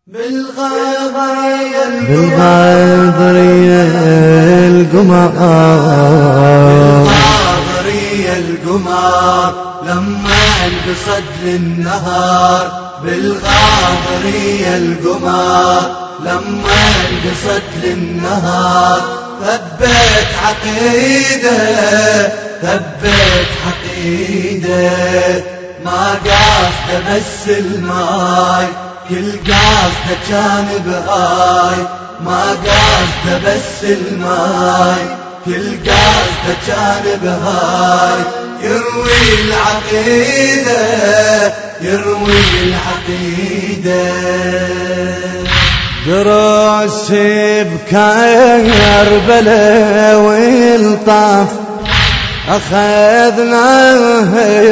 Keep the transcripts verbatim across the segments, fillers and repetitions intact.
بالغاضرية القمر بالغاضرية القمر لما انقصد للنهار بالغاضرية القمر لما انقصد للنهار ثبت عقيده ثبت عقيده ما قاصده بس الماي كل قاصده كان بهاي ما قاصده بس الماي كل قاصده كان بهاي يروي العقيدة يروي العقيدة دروس بكربلاء والطاف أخذناه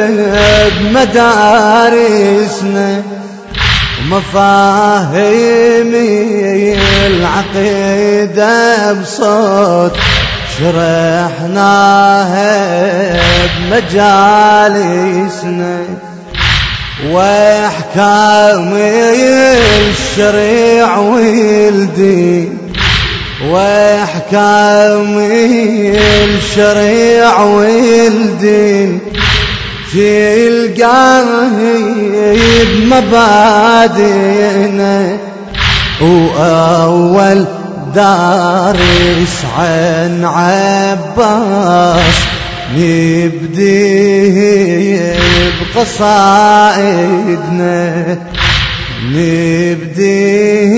بمدارسنا ومفاهيم العقيدة بصوت شرحناها بمجالسنا واحكام الشريع والدين واحكام الشريع والدين تلقاه بمبادئنا وأول دارس عن عباس نبديه بقصائدنا نبديه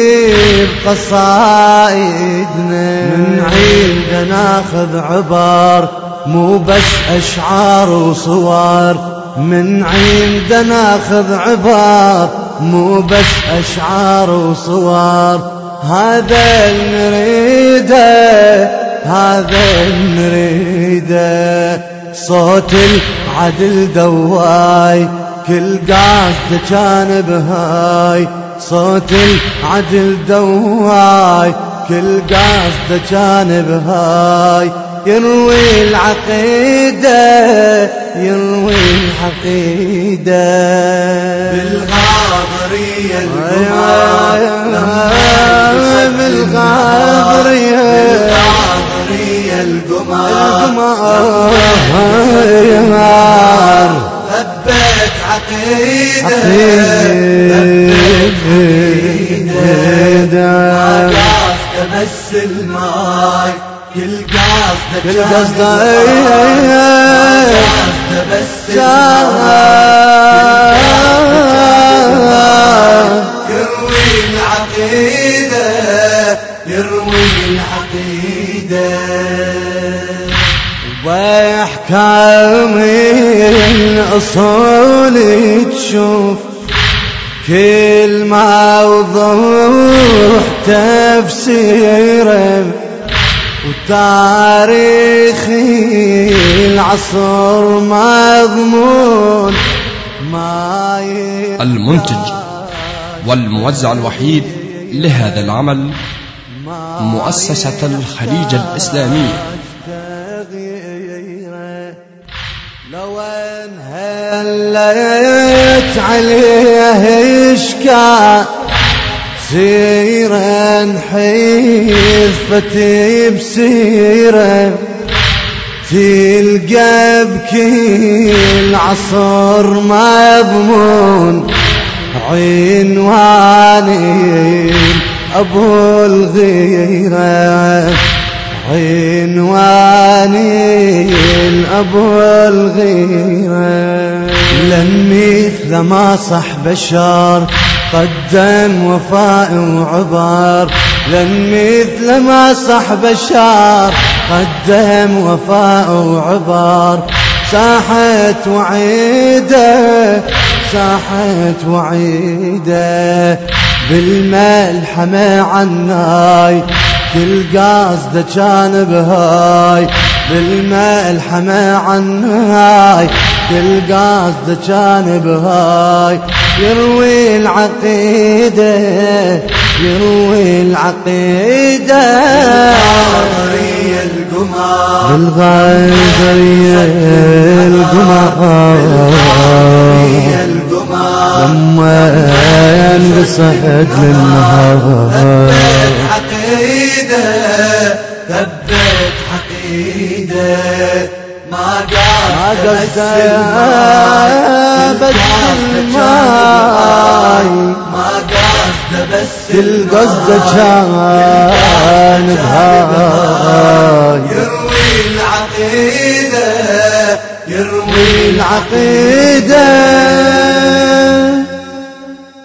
بقصائدنا من عنده ناخذ عبار مو بس أشعار وصور من عنده ناخذ عبار مو بس أشعار وصور هذا نريده هذا نريده صوت العدل دواي كل قاصده كان بهاي صوت العدل دواي كل قاصده كان بهاي يروي العقيدة يروي العقيدة بالغاضرية القمر بالغاضرية بالغاضرية القمر ثبت عقيدة ثبت عقيدة ما قاصده بس الماي كل قاصده كل قاصده بس يروي العقيدة يروي العقيدة وبأحكام الأصول تشوف كل موضوع تفسيره وتاريخ العصر مضمون ما المنتج والموزع الوحيد لهذا العمل مؤسسة الخليج الإسلامية. لو انهلت عليه اشكال سيرا حيثتي بسيرا تلقى بكل عصر مضمون عنواني أبو الغيرة عنواني أبو الغيرة لن مثل ما صح بشار قدم وفاء وعبار لن مثل ما صح بشار قدم وفاء وعبار ساحت وعيده ساحت وعيده بالملحمة عناي كل قاصده كان بهاي بالملحمة عناي كل قاصده كان بهاي يروي العقيدة يروي العقيدة بالغاضرية القمر بالغاضرية القمر القمر لما انقصد للنهار ثبت عقيدة ثبت عقيدة ما قاس بس الماي بس الماي ما قاس بس القصد كان بهاي يروي العقيدة يروي العقيدة